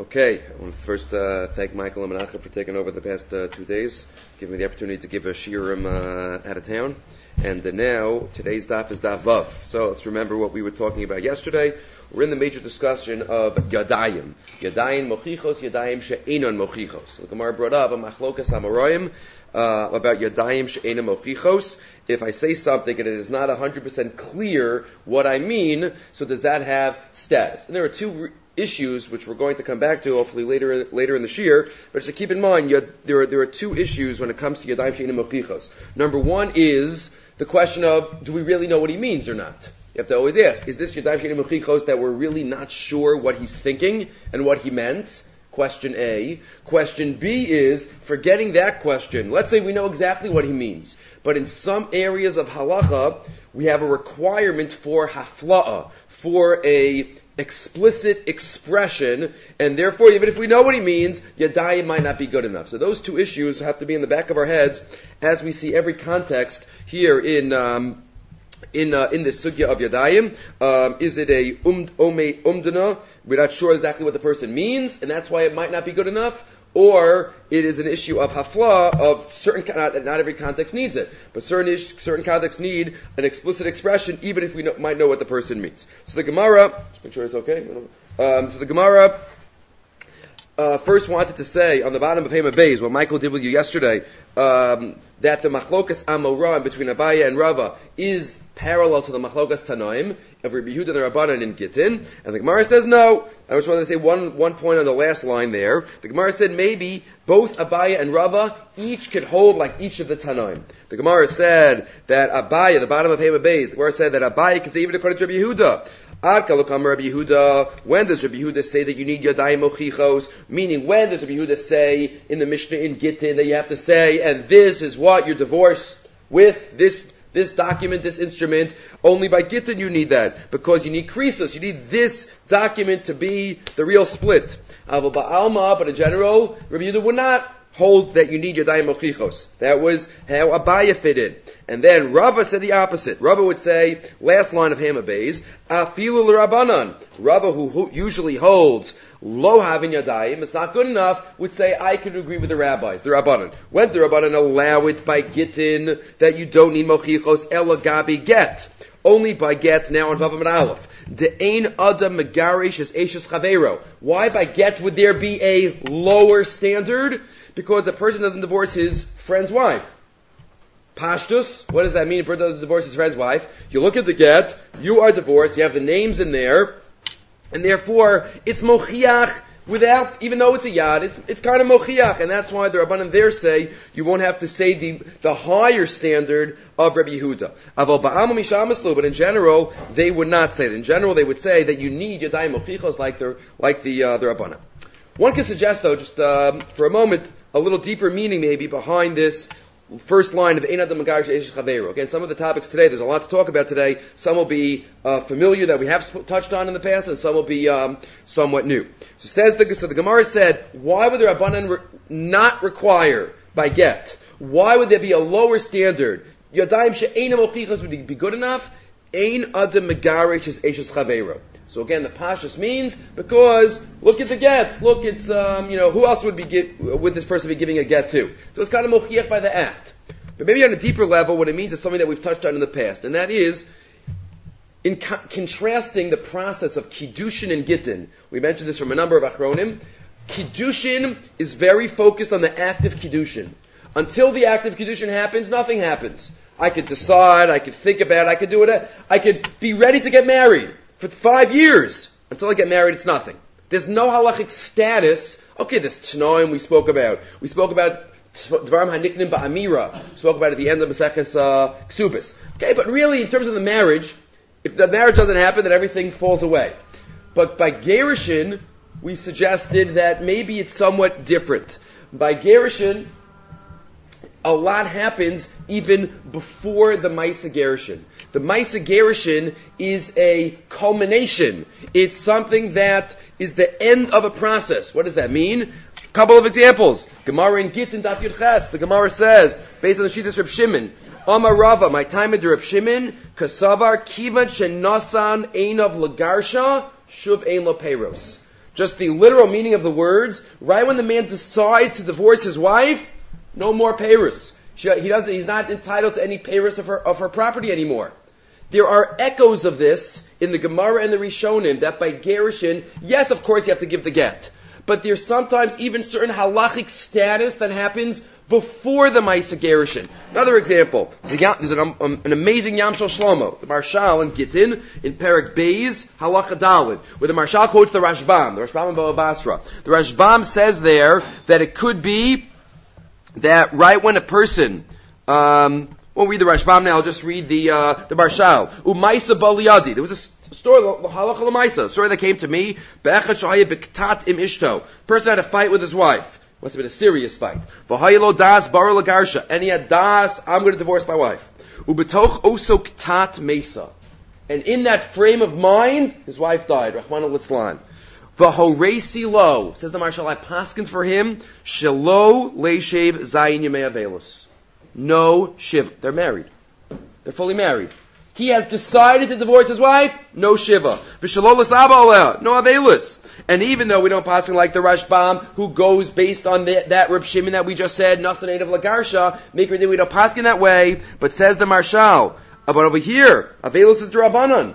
Okay, I want to first thank Michael and Menachem for taking over the past 2 days, giving me the opportunity to give a shiurim out of town. And now, today's daf is daf Vav. So let's remember what we were talking about yesterday. We're in the major discussion of Yadayim. Yadayim mochichos, Yadayim she'enon mochichos. So the Gemara brought up a machlokas amoraim about Yadayim she'enon mochichos. If I say something and it is not 100% clear what I mean, so does that have status? And there are two issues which we're going to come back to hopefully later in the shir, but just to keep in mind, there are two issues when it comes to Yadayim she'enon mochichos. Number one is the question of, do we really know what he means or not? You have to always ask, is this Yadayim she'enon mochichos that we're really not sure what he's thinking and what he meant? Question A. Question B is, forgetting that question, let's say we know exactly what he means, but in some areas of halacha, we have a requirement for hafla'ah, for a explicit expression, and therefore, even if we know what he means, Yadayim might not be good enough. So those two issues have to be in the back of our heads as we see every context here in this sugya of Yadayim. Is it a umdana? We're not sure exactly what the person means, and that's why it might not be good enough. Or it is an issue of hafla, of certain, not every context needs it, but certain contexts need an explicit expression, even if we might know what the person means. So the Gemara, just make sure it's okay. So the Gemara first wanted to say on the bottom of Hema Beis, what Michael did with you yesterday, that the machlokas amoraim between Abaye and Rava is parallel to the machlokas Tanoim of Rabbi Yehuda and the Rabbanan in Gittin, and the Gemara says no. I just wanted to say one point on the last line there. The Gemara said maybe both Abaye and Rava each could hold like each of the Tanoim. The Gemara said that Abaye, the bottom of Hema Beis, the Gemara said that Abaye could say even according to Rabbi Yehuda. Rabbi Yehuda, when does Rabbi Yehuda say that you need Yadayim mochichos? Meaning, when does Rabbi Yehuda say in the Mishnah in Gittin that you have to say, and this is what you're divorced with, this document, this instrument, only by Gittin you need that, because you need krisos, you need this document to be the real split. But in general, Rabbi Yehuda would not hold that you need Yadayim mochichos. That was how Abaye fit in. And then Rava said the opposite. Rava would say, last line of Hema Beis, afilu l'Rabbanan. Rava, who usually holds lo havin Yadayim, it's not good enough, would say, I could agree with the rabbis, the Rabbanan. When the Rabbanan allow it by Gittin, that you don't need mochichos, ela gabi get. Only by get, now on Vav and Aleph. De'ein adam megarish es eshes chavero. Why by get would there be a lower standard? Because a person doesn't divorce his friend's wife. Pashtus, what does that mean? A person doesn't divorce his friend's wife. You look at the get, you are divorced, you have the names in there, and therefore it's mochiach without, even though it's a yad, it's kind of mochiach, and that's why the Rabbanan there say you won't have to say the higher standard of Rabbi Yehuda. Aval ba'amu mishamaslu, but in general they would not say that. In general they would say that you need Yadayim mochichos like the Rabbanan. One could suggest though, just for a moment, a little deeper meaning maybe behind this first line of Ein Adam Megarish Eshes Chaveiro. Again, some of the topics today, there's a lot to talk about today. Some will be familiar that we have touched on in the past, and some will be somewhat new. So the Gemara said, why would the Rabbanan not require by get? Why would there be a lower standard? Yadayim she'eino mochichos would be good enough. Ein Adam Megarish Eshes Chaveiro. So again, the pashtus means because look at the get. Look, it's who else would this person be giving a get to? So it's kind of mochiach by the act. But maybe on a deeper level, what it means is something that we've touched on in the past, and that is in contrasting the process of kiddushin and gittin. We mentioned this from a number of achronim. Kiddushin is very focused on the act of kiddushin. Until the act of kiddushin happens, nothing happens. I could decide, I could think about it, I could do it, I could be ready to get married. For 5 years. Until I get married, it's nothing. There's no halachic status. Okay, this Tanoim we spoke about. We spoke about Dvarim HaNiknim Ba'amira. We spoke about it at the end of Maseches Ksubis. Okay, but really, in terms of the marriage, if the marriage doesn't happen, then everything falls away. But by Gerushin, we suggested that maybe it's somewhat different. By Gerushin, a lot happens even before the Maisa Gerushin. The Maisa Gerushin is a culmination. It's something that is the end of a process. What does that mean? A couple of examples. Gemara in Gittin Daf Yud Ches. The Gemara says, based on the Shittas Reb Shimon, Amar Rava, my time at Reb Shimon, Kasavar Kivan Shenosan Einav Lagarsha Shuv Ein Lo Peiros. Just the literal meaning of the words, right when the man decides to divorce his wife, no more peiros. He's not entitled to any peiros of her property anymore. There are echoes of this in the Gemara and the Rishonim, that by gerushin, yes, of course you have to give the get. But there's sometimes even certain halachic status that happens before the Maisa gerushin. Another example, there's an amazing Yam Shel Shlomo, the Marshal in Gittin, in Perek Beis, Halacha Daled, where the Marshal quotes the Rashbam in Bava Basra. The Rashbam says there that it could be that right when a person, we'll read the Rashbam now, I'll just read the Marshal. Umaisa Baliyadi. There was a story, Halacha L'maisa, a story that came to me. Be'echad shahaya b'ktat im ishto. Person had a fight with his wife. Must have been a serious fight. V'hayelo das bar lagarsha. And he had das, I'm going to divorce my wife. Ubetoch oso ktat mesa. And in that frame of mind, his wife died. Rahman al-Litzlan. V'horesi lo. Says the Marshal, I paskin for him. Shelo leishev zayin yemei avelus. No shiva. They're married. They're fully married. He has decided to divorce his wife, no shiva. V'shalolas abba aleh, no avelus. And even though we don't paskin like the Rashbam, who goes based on that Reb Shimon that we just said, nasanate of lagarsha, we don't paskin that way, but says the Marshal, but over here, avelus is drabanan.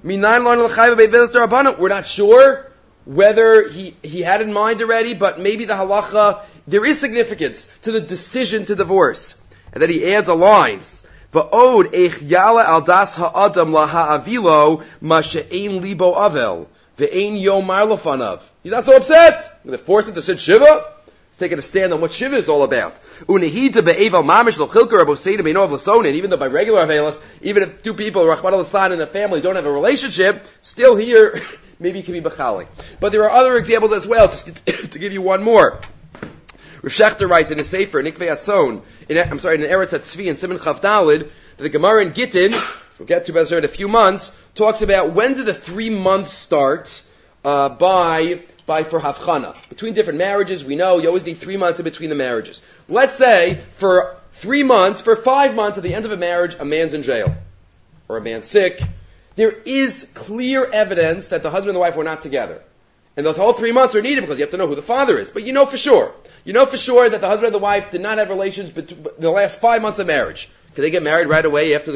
We're not sure whether he had in mind already, but maybe the halacha, there is significance to the decision to divorce. And then he adds a line. Va'od eich yala al das ha'adam laha'avilo ma she'ein libo avel ve'ein yomar lefanav. He's not so upset. I'm going to force him to sit shiva. He's taking a stand on what shiva is all about. Unehita be'eval mamish l'chilker aboseida be'nov l'sonin. Even though by regular avelis, even if two people, Rachmana l'Islan, in a family don't have a relationship, still here, maybe it can be b'chalik. But there are other examples as well, just to give you one more. Rav Shechter writes in his Sefer, in Ikvei Atzon, in Eretz HaTzvi, in Siman Chav Daled, that the Gemara in Gittin, which we'll get to in a few months, talks about when do the 3 months start by for Havchana. Between different marriages, we know you always need 3 months in between the marriages. Let's say for 3 months, for 5 months at the end of a marriage, a man's in jail, or a man's sick. There is clear evidence that the husband and the wife were not together. And the whole 3 months are needed because you have to know who the father is. But you know for sure. You know for sure that the husband and the wife did not have relations the last 5 months of marriage. Can they get married right away after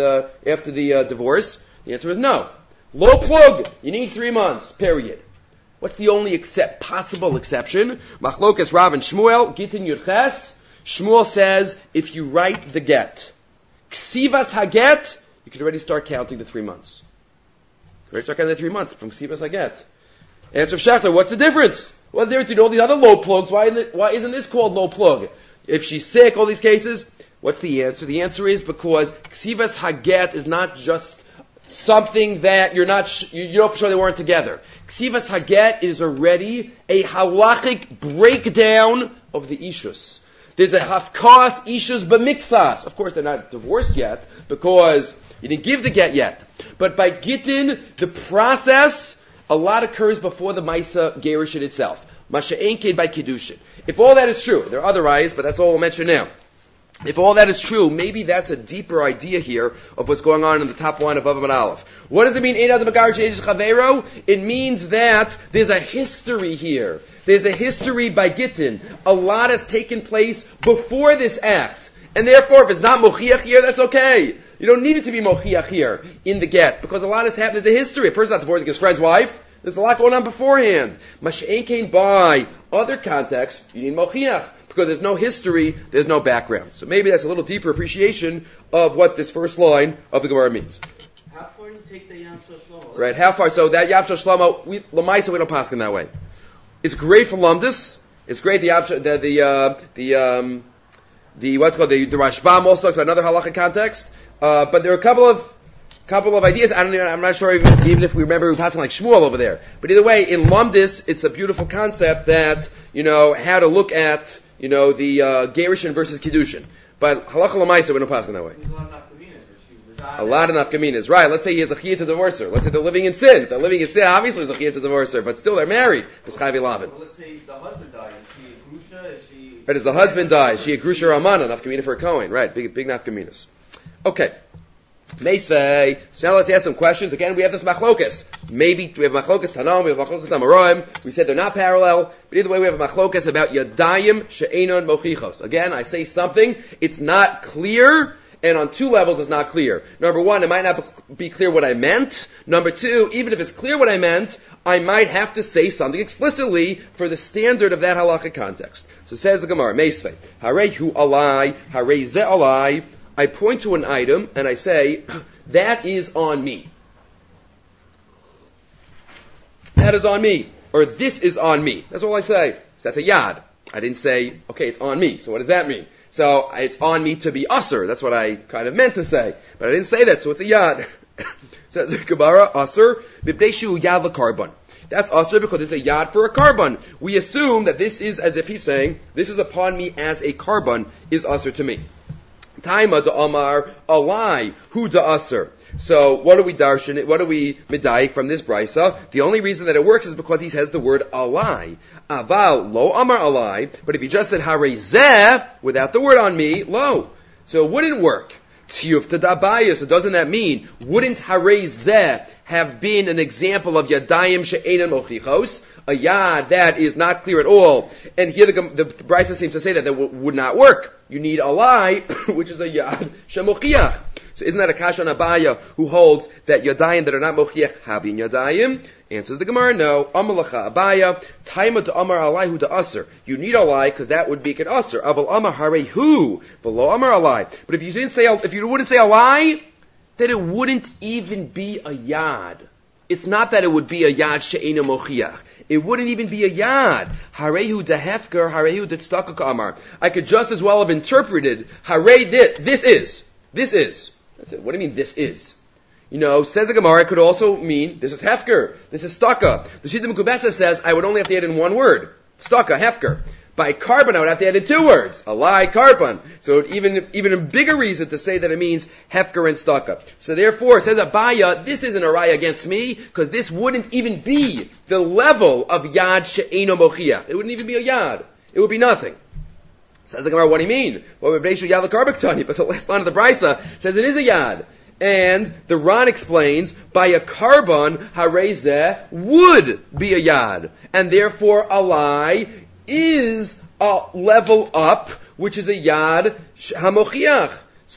the divorce? The answer is no. Low plug. You need 3 months. Period. What's the only possible exception? Machlokas Rav and Shmuel, Gittin Yurches. Shmuel says if you write the get, Ksivas Haget, you can already start counting the 3 months. Already start counting the 3 months from Ksivas Haget. Answer of Shachter, what's the difference? What's the difference between all these other low plugs? Why isn't this called low plug? If she's sick, all these cases, what's the answer? The answer is because Ksivas Haget is not just something that you know for sure they weren't together. Ksivas Haget is already a halachic breakdown of the Ishus. There's a hafkas Ishus b'miksas. Of course, they're not divorced yet because you didn't give the get yet. But by Gittin, the process, a lot occurs before the Maisa Gerushin itself. Masha'enkein by Kiddushin. If all that is true, there are other ayahs, but that's all we'll mention now. If all that is true, maybe that's a deeper idea here of what's going on in the top line of Vav and Aleph. What does it mean? It means that there's a history here. There's a history by Gittin. A lot has taken place before this act. And therefore, if it's not Mochiach here, that's okay. You don't need it to be Mochiach here in the get, because a lot has happened. There's a history. A person's not divorcing his friend's wife. There's a lot going on beforehand. Masha'enkein by other contexts, you need Mochiach. Because there's no history, there's no background. So maybe that's a little deeper appreciation of what this first line of the Gemara means. How far do you take the Yam Shel Shlomo? Right, how far? So that Yam Shel Shlomo, L'maisa, we don't pass in that way. It's great for Lumdus. It's great, the Rashbam also talks about another halacha context. But there are a couple of ideas. I'm not sure even if we remember we were passing like Shmuel over there. But either way, in Lumdus, it's a beautiful concept that, how to look at, the Gerushin versus Kiddushin. But halacha l'maisa, we don't pass in that way. A lot of nafkaminas, right? Let's say he has a chiyah to divorce her. Let's say they're living in sin. If they're living in sin, obviously there's a chiyah to divorce her, but still they're married. V'schayvi lavin. Well, let's say the husband died. Is she a grusha? Is she? Right, as the husband dies, she a grusha ramana, nafkamina for a kohen. Right, big nafkaminas. Okay. Meisvei. So now let's ask some questions. Again, we have this machlokas. Maybe we have machlokas Tanam, we have machlokas Amoraim. We said they're not parallel, but either way we have a machlokas about Yadayim She'enon Mochichos. Again, I say something, it's not clear, and on two levels it's not clear. Number one, it might not be clear what I meant. Number two, even if it's clear what I meant, I might have to say something explicitly for the standard of that halachic context. So says the Gemara, Meisvei. Harei hu alai, harei ze alai. I point to an item and I say, that is on me. That is on me. Or this is on me. That's all I say. So that's a yad. I didn't say, okay, it's on me. So what does that mean? So it's on me to be usser. That's what I kind of meant to say. But I didn't say that, so it's a yad. Says the Gemara, usser, b'bneishu yad l'karban. That's usher because it's a yad for a carbon. We assume that this is as if he's saying, this is upon me as a carbon, is usher to me. Taima da Amar alai hu da aser. So what do we darshan? What do we medayik from this brisa? The only reason that it works is because he says the word alai. Aval lo Amar alai. But if he just said harezeh without the word on me, lo. So it wouldn't work. Tiyufta da Abaya. So doesn't that mean wouldn't harezeh have been an example of yadayim she'enan mochichos? A yad that is not clear at all. And here the brisa seems to say that would not work. You need a lie, which is a yad shemochiach. So isn't that a kasha on Abaya who holds that yadayim that are not mochiach having yadayim? Answers the Gemara, no. Amalacha Abaya, taima to Amar alai hu da aser. You need a lie because that would be an aser. Aval Amar harei hu, v'lo Amar alai. But if you wouldn't say a lie, then it wouldn't even be a yad. It's not that it would be a yad she'ena mochiach. It wouldn't even be a yad. Harehu dehefker, harehu detstaka ka'amar. I could just as well have interpreted, harei this is. This is. That's it. What do you mean this is? Says the Gemara, it could also mean, this is hefker, this is staka. The Shita Mekubetza says, I would only have to add in one word. Staka, hefker. By carbon, I would have to add in two words. Alai, carbon. So even a bigger reason to say that it means hefker and staka. So therefore, says Abaya, this isn't a raya against me, because this wouldn't even be the level of yad she'eno mochiach. It wouldn't even be a yad. It would be nothing. Says the Gemara, what do you mean? Well, but the last line of the brisa says it is a yad. And the Ran explains, by a carbon, harezeh would be a yad. And therefore, alai is a level up, which is a yad hamochiach.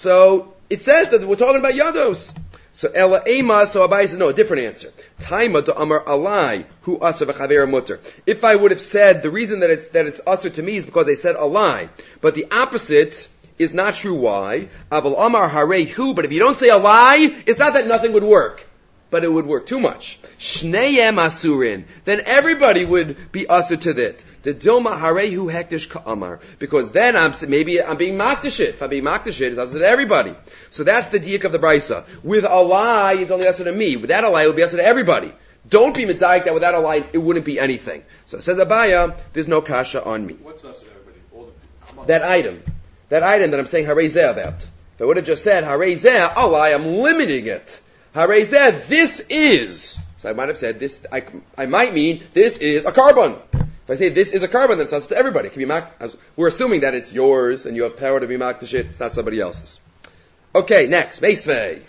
So it says that we're talking about yados. So ela ema, so Abai says no, a different answer. Taima to amar alai hu aser v'chaver mutter. If I would have said the reason that it's aser to me is because they said alai, but the opposite is not true. Why? Aval amar harei hu. But if you don't say alai, it's not that nothing would work, but it would work too much. Shneyem asurin. Then everybody would be aser to that. The dilma harehu hektish ka'amar. Because then I'm being makdishit. If I'm being makdishit, it's aser to everybody. So that's the diak of the brisa. With a lie, it's only aser to me. Without a lie, it would be aser to everybody. Don't be medayik that without a lie, it wouldn't be anything. So it says Abaya, there's no kasha on me. What's aser to everybody? That item that I'm saying harezeh about. If I would have just said harezeh, a lie, I'm limiting it. Harezeh, this is. So I might have said this. I might mean this is a carbon. If I say this is a carbon, then it's not to everybody. It can be we're assuming that it's yours and you have power to be makdash it. It's not somebody else's. Okay, next meisvei,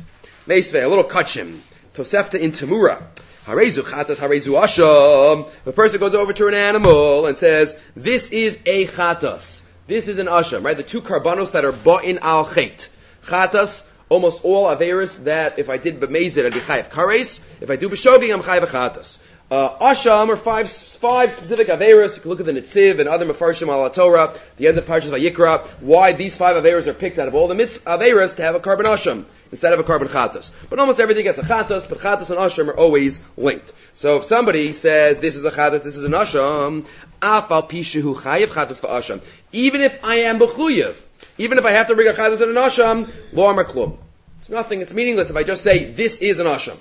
a little kachim. Tosefta in Tamura. Harezu chatas, harezu asham. The person goes over to an animal and says, "This is a chatas. This is an asham." Right? The two karbanos that are ba'in al chet. Chatas. Almost all averis that if I did b'mezid, I'd be chayav kares. If I do b'shogig, I'm chayav chatas. Asham are five specific averis. You can look at the Netziv and other mefarshim al Torah, the end of Parshas Vayikra, why these five averis are picked out of all the averis to have a carbon asham instead of a carbon chatas. But almost everything gets a chatas, but chatas and asham are always linked. So if somebody says this is a chatas, this is an asham, afal pishu chayav chatas v'asham. Even if I am b'chuyev, even if I have to bring a chatas and an asham, lo amar klum. It's nothing, it's meaningless if I just say, this is an asham.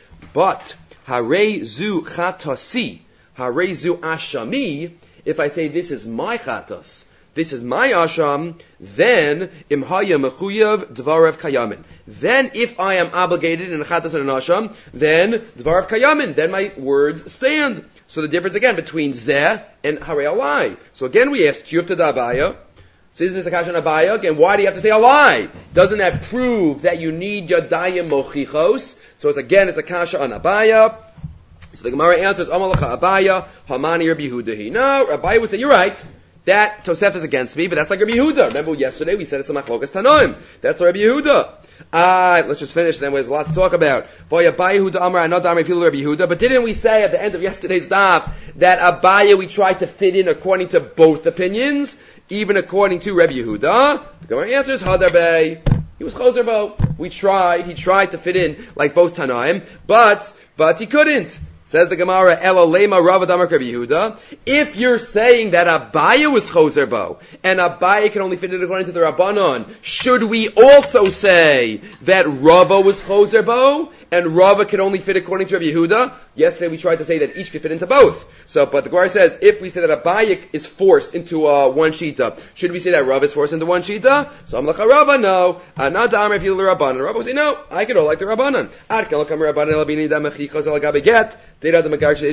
But, harei zu chatasi, harei zu ashami, if I say, this is my chatas, this is my asham, then, imhaya mechuyav dvarav kayamin. Then, if I am obligated in a chatas and an asham, then, dvarav kayamin, then my words stand. So the difference again between zeh and harei alai. So again we asked, Tiyufta da Abaya, So isn't this a kasha on Abaya? Again, why do you have to say alai? Doesn't that prove that you need yadayim mochichos? So it's a kasha on Abaya. So the Gemara answers, Amalacha Abaya, Hamani Rabbi Yehuda. No, Abaya would say, you're right. That Tosef is against me, but that's like Rabbi Yehuda. Remember yesterday we said it's a machlokas Tanoim. That's Rabbi Yehuda. Let's just finish, then there's a lot to talk about. But didn't we say at the end of yesterday's daf that Abaya we tried to fit in according to both opinions, even according to Rabbi Yehuda? The Gemara answers, Hadarbei. He was choser bo. He tried to fit in like both Tanoim, but he couldn't. Says the Gemara, Elo lema Rava Damar Rabbi Yehuda. If you're saying that Abaya was choser bo, and Abaya can only fit in according to the Rabbanon, should we also say that Rava was choser bo, and Rava can only fit according to Rabbi Yehuda? Yesterday we tried to say that each could fit into both. But the Gemara says, if we say that Abaya is forced into one shita, should we say that Rava is forced into one shita? So Amlacha Rava, no. Anad Amar if you the Rabbanon. Rava would say, no, I can all like the Rabbanon. Ad kan lakam Rabbanon elabini da mechichos elagabe get. Rabba would say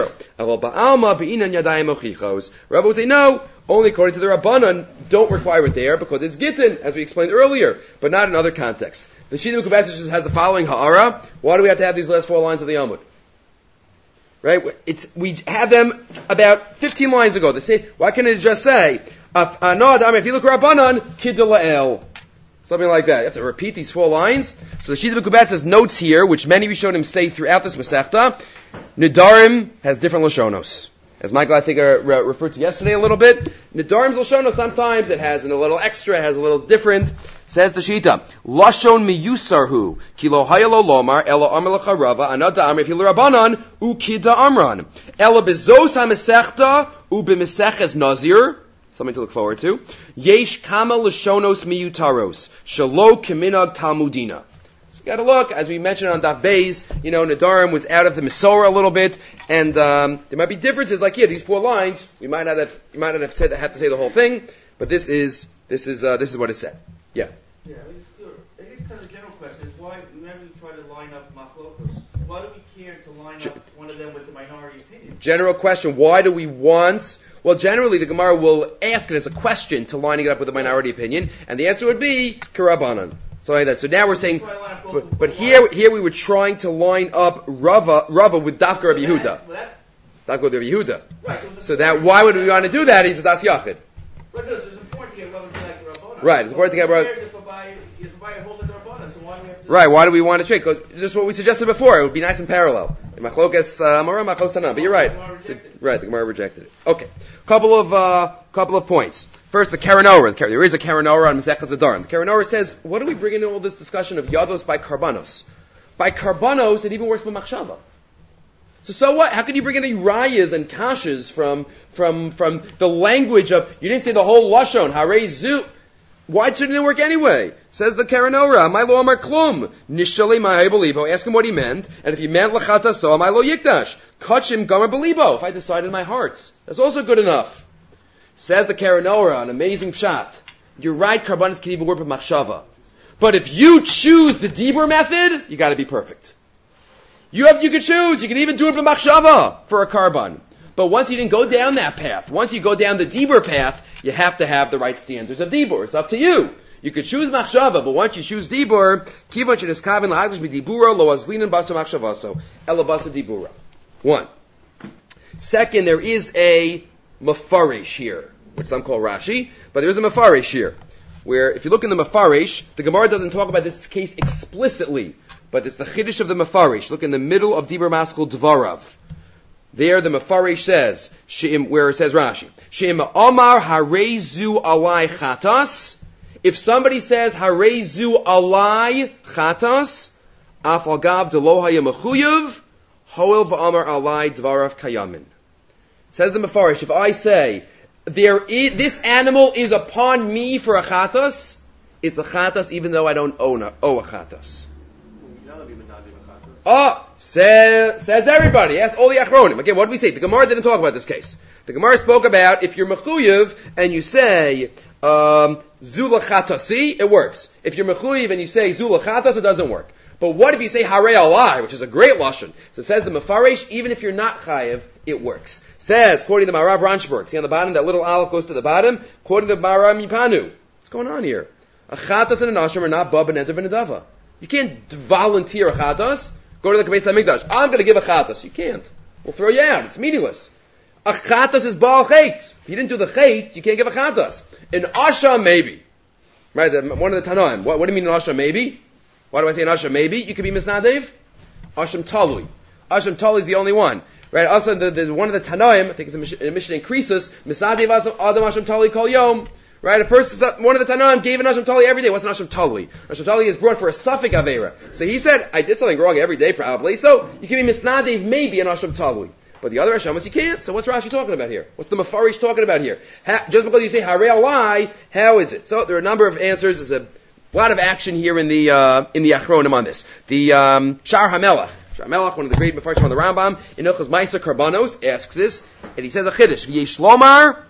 no, only according to the Rabbanan, don't require it there because it's gittin, as we explained earlier, but not in other contexts. The Shita Mekubetzes has the following ha'ara. Why do we have to have these last 4 lines of the Amud? Right? We have them about 15 lines ago. They say, why can't it just say, if you look at Rabbanan, kidda something like that. You have to repeat these 4 lines. So the Shita Mekubetzes notes here, which many Rishonim say throughout this Masechta, Nidarim has different Lashonos. As Michael, I think, referred to yesterday a little bit. Nidarim's Lashonos, sometimes it has a little extra, has a little different. Says the Shita, Lashon miyusarhu, kilo hayalo lomar, ela amelacha rava, anada amr, if you Rabbanan, ukida amran. Ela bezos ha-mesechta, u'b'meseches nazir, something to look forward to. Yesh kama lashonos miyutaros, shalo keminag talmudina. So you gotta look, as we mentioned on Daf Beis, Nadarim was out of the Mesorah a little bit, and there might be differences, like here, these 4 lines, you might not have said, have to say the whole thing, but this is what is said. Yeah. Yeah, I guess kind of the general question is why, whenever we try to line up machlokas, why do we care to line up one of them with the minority opinion? General question, why do we want... Well, generally the Gemara will ask it as a question to lining it up with the minority opinion, and the answer would be Karabanan. So like that. So now we're saying, but here we were trying to line up Rava with Dafka Rabbi Yehuda. Dafka Rabbi Yehuda. Right. So that, why would we want to do that? He's a Das Yachid. Right, because it's important to get Rava to like the Rabbanan. Right, it's important to get Rava. Right, why do we want to trade? Because just what we suggested before, it would be nice and parallel. Machlokas Amara, Machlos Hanan. But you're right. Right, the Gemara rejected it. Okay. Couple of points. First, the Karanora. There is a Karanora on Masechet Zadarim. The Karanora says, what do we bring into all this discussion of Yados by Karbanos? By Karbanos, it even works with Machshava. So what? How can you bring any rayas and kashas from the language of, you didn't say the whole Lashon, Harei Zu. Why shouldn't it work anyway? Says the Karanora, my lo amar klum. Nishali my belibo. Ask him what he meant. And if he meant lachata so, my lo yikdash. Kachim gamar belibo. If I decide in my heart. That's also good enough. Says the Karanora, an amazing pshat. You're right, Karbanis can even work with machshava. But if you choose the Dibur method, you gotta be perfect. You can choose. You can even do it with machshava for a Karban. But once you didn't go down that path, once you go down the Dibur path, you have to have the right standards of Dibur. It's up to you. You could choose Machshava, but once you choose Dibur, Kivan Sheniskavin La'agdish B'Dibura Lo Azlinan Baso Machshavaso Ela Baso Dibura. 1. Second, there is a Mefarish here, which some call Rashi, but there is a Mefarish here, where if you look in the Mefarish, the Gemara doesn't talk about this case explicitly, but it's the Chiddush of the Mefarish. Look in the middle of Dibur Maskul Dvarav. There the Mefarish says, where it says Rashi, She'im Omar Harezu Alai Chatas. If somebody says Harezu Alai Chatas, Afalgav Delo Haya Mechuyev, Hoel V'Amar Alai Dvarav Kayamin. Says the Mefarish, if I say, this animal is upon me for a Chatas, it's a Chatas even though I don't owe a Chatas. Says everybody. Ask all the Achronim. Again, what did we say? The Gemara didn't talk about this case. The Gemara spoke about if you're Mechuyev and you say Zula Chatasi, it works. If you're Mechuyev and you say Zula Chatas, it doesn't work. But what if you say Harei Alai, which is a great lashon? So it says the Mefarish, even if you're not Chayev, it works. Says, according to Marav Ranchberg, see on the bottom, that little aleph goes to the bottom, according to Marav Mipanu. What's going on here? A chatas and an asham are not bab and enter benedava. You can't volunteer a chatas, go to the Beis HaMikdash, I'm going to give a chatas. You can't. We'll throw you out. It's meaningless. A chatas is baal chait. If you didn't do the chait, you can't give a chatas. An asham, maybe. Right, one of the Tanoim. What do you mean an asham, maybe? Why do I say an asham, maybe? You could be misnadev. Asham talui. Asham talui is the only one. Right, also the one of the Tanoim, I think it's a mission in Krisus, misnadev adam asham talui kol yom. Right, one of the Tanoim gave an asham talui every day. What's an asham talui? Asham talui is brought for a suffix avera. So he said, I did something wrong every day probably, so you can be misnadev maybe an asham talui. But the other Hashemas you can't. So what's Rashi talking about here? What's the Mefarish talking about here? Just because you say Harei Alai, how is it? So there are a number of answers. There's a lot of action here in the Achronim on this. The Shar HaMelech. Shar HaMelech, one of the great Mefarshim on the Rambam, in Ilchos Ma'aser Karbanos, asks this, and he says a Chiddush. V'yesh lomar,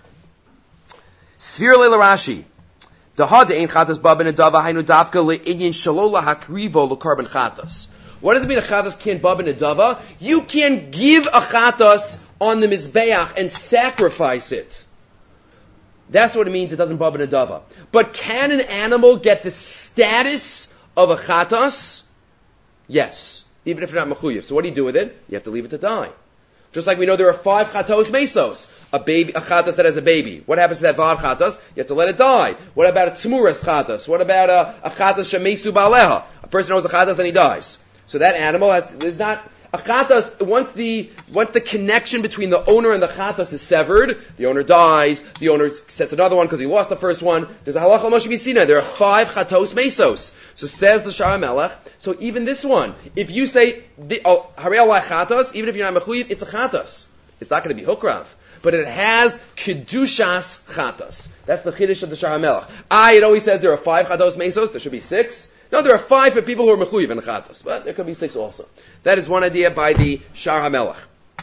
Sfir leila Rashi. The Hada ein chatas ba ben adava hainu dafka le'inyin shalola hakrivo le'karban chatas. What does it mean a chatas can't bab and adava? You can give a chatas on the mizbeach and sacrifice it. That's what it means. It doesn't bab and adava. But can an animal get the status of a chatas? Yes, even if you're not mechuyev. So what do you do with it? You have to leave it to die. Just like we know there are 5 chatos mesos. A chatas that has a baby. What happens to that vad chatas? You have to let it die. What about a tmuras chatas? What about a chatas shemesu ba'aleha? A person owns a chatas, then he dies. So that animal is not a chatas. Once the connection between the owner and the chatas is severed, the owner dies. The owner sets another one because he lost the first one. There's a halacha Moshe B'Sinai. There are 5 chatos mesos. So says the Shar HaMelech. So even this one, if you say Harei Alai chatas, even if you're not mechuyev, it's a chatas. It's not going to be hukrav, but it has kedushas chatas. That's the chiddush of the Shar HaMelech. It always says there are 5 chatos mesos. There should be 6. No, there are 5 for people who are mechuyev in the chatas, but there could be 6 also. That is one idea by the Shar HaMelech.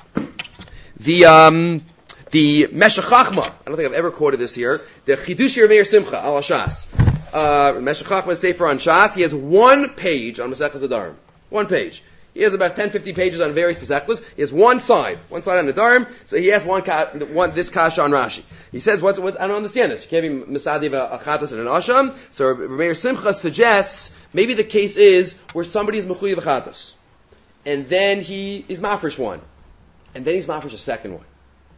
The Meshech Chachma, I don't think I've ever quoted this here, the Chidush Meir Simcha, al Shas. Meshech Chachma Sefer on Shas, he has 1 page on Masechtas Nedarim. 1 page. He has about 10-50 pages on various Pesachlas. He has one side on Nedarim, so he has this kasha on Rashi. He says, I don't understand this. You can't be Misadiv a chatas and an asham. So Meir Simcha suggests, maybe the case is where somebody is mechuyev a chatas. And then he is mafresh one. And then he's mafresh a second one.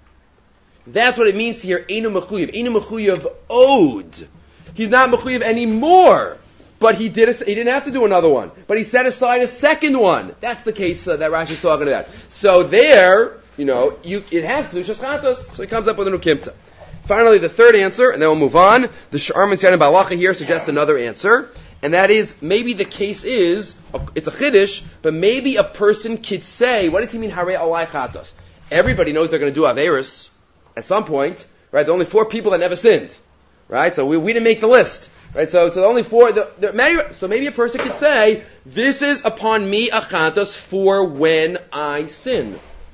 That's what it means here, Einu mechuyev. Einu mechuyev owed. He's not mechuyev anymore. But he didn't have to do another one. But he set aside a second one. That's the case that Rashi is talking about. So there, it has Kedushas Chatas. So he comes up with a new Kimta. Finally, the third answer, and then we'll move on. The Sha'ar Mitzyan and Balacha here suggests another answer. And that is, maybe the case is, it's a Chiddush, but maybe a person could say, what does he mean, Harei Alai Chatas? Everybody knows they're going to do Averis at some point, right? There are only 4 people that never sinned, right? So we didn't make the list. Right, so the only 4. So maybe a person could say, "This is upon me a chatas for when I sin."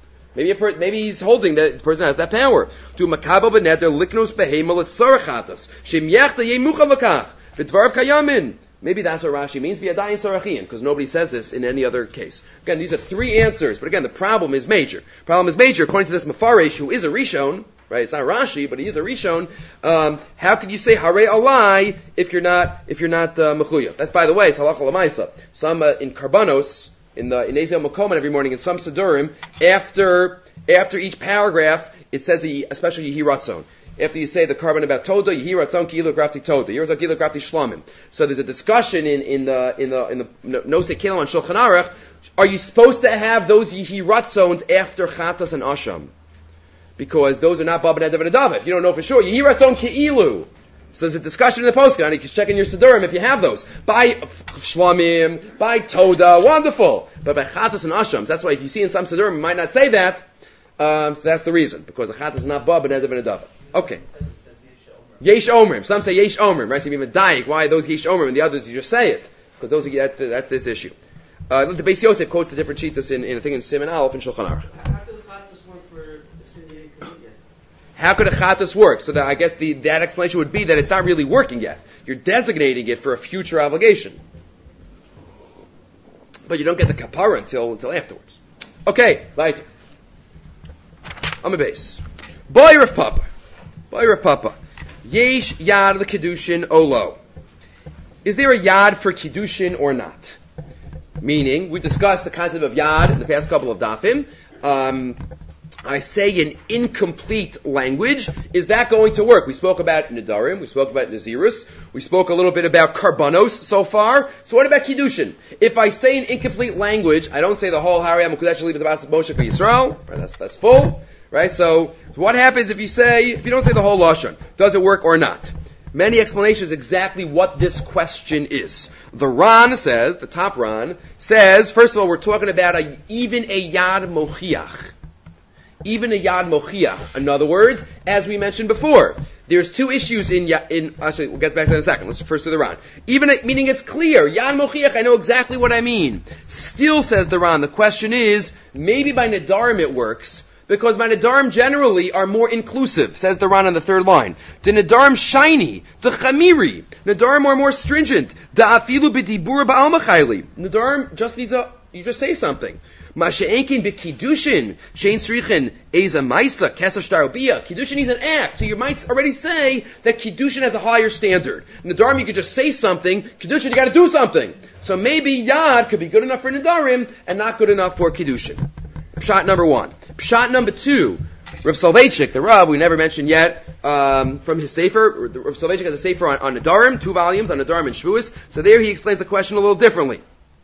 Maybe he's holding that the person has that power. To makabel beneder liknos behemel et sarachatas shem yachta yemucha lakach v'dvarav kayamin. Maybe that's what Rashi means. V'yadayin sarachin, because nobody says this in any other case. Again, these are 3 answers, but again, the problem is major. According to this Mefarish, who is a Rishon. Right, it's not Rashi, but he is a Rishon. How could you say Harei Alai if you're not mechuyev? That's, by the way, it's halacha l'maisa. Some in Karbanos, in Ezel Makoman every morning, in some Sidurim, after each paragraph, it says especially Yehi Ratzon. After you say the carbon about Toda, Yehi Ratzon Ki'ilu Grafti Toda, Yehi Ratzon Ki'ilu Grafti Shlamim. So there's a discussion in the Nosei Kelim on Shulchan Aruch. Are you supposed to have those Yehi Ratzons after Chatas and Asham? Because those are not Bab and Edav and Adav. If you don't know for sure, Yehi Ratzon Ke'ilu. So there's a discussion in the Poskan. You can check in your Sidurim if you have those. By Shlamim, by Toda, wonderful. But by Chatas and Ashams, that's why if you see in some Sidurim, you might not say that. So that's the reason. Because the Chatas is not Bab and Edav and Adav. Okay. Yesh Omrim. Some say Yesh Omrim. Right? So you even Daik. Why are those Yesh Omrim and the others you just say it? Because that's this issue. The Beis Yosef quotes the different cheetahs in Siman Aleph and Shulchan Aruch. How could a chatas work? So that I guess that explanation would be that it's not really working yet. You're designating it for a future obligation. But you don't get the kapara until afterwards. Okay, right. a base. Boy Rav Papa. Yesh yad l'kedushin olo. Is there a yad for kiddushin or not? Meaning, we discussed the concept of yad in the past couple of dafim. I say in incomplete language, is that going to work? We spoke about Nidarim, we spoke about Nazirus, we spoke a little bit about Karbanos so far. So what about Kiddushin? If I say in incomplete language, I don't say the whole Hari HaMukadesh Leave the Bas Moshe for Yisrael, right? That's full, right? So what happens if you don't say the whole Lashon? Does it work or not? Many explanations exactly what this question is. The Ran says, the top Ran says, first of all, we're talking about even a Yad Mochiach. Even a Yad Mochiach. In other words, as we mentioned before, there's two issues actually, we'll get back to that in a second. Let's first do the Ran. Meaning it's clear. Yad Mochiach, I know exactly what I mean. Still, says the Ran, the question is, maybe by Nedarim it works, because by Nedarim generally are more inclusive, says the Ran on the third line. The Nedarim shiny, the Chamiri. Nedarim are more stringent. The Afilu b'dibur ba'al machayli. Nedarim just needs you just say something. Masha'enkin b'kiddushin, shein srichin eza maisa, kesar shtarobiyah. Kiddushin is an act, so you might already say that Kiddushin has a higher standard. Nedarim, you could just say something. Kiddushin, you gotta do something. So maybe Yad could be good enough for Nedarim and not good enough for Kiddushin. Pshat number one. Pshat number two. Rav Soloveitchik, the Rav, we never mentioned yet, from his Sefer. Rav Soloveitchik has a Sefer on Nedarim, 2 volumes on Nedarim and Shavuos. So there he explains the question a little differently.